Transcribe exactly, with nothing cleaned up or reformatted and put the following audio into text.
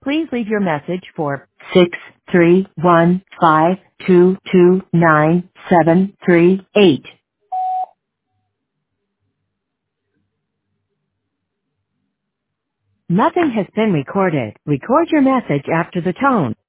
Please leave your message for six three one five two two nine seven three eight. Nothing has been recorded. Record your message after the tone.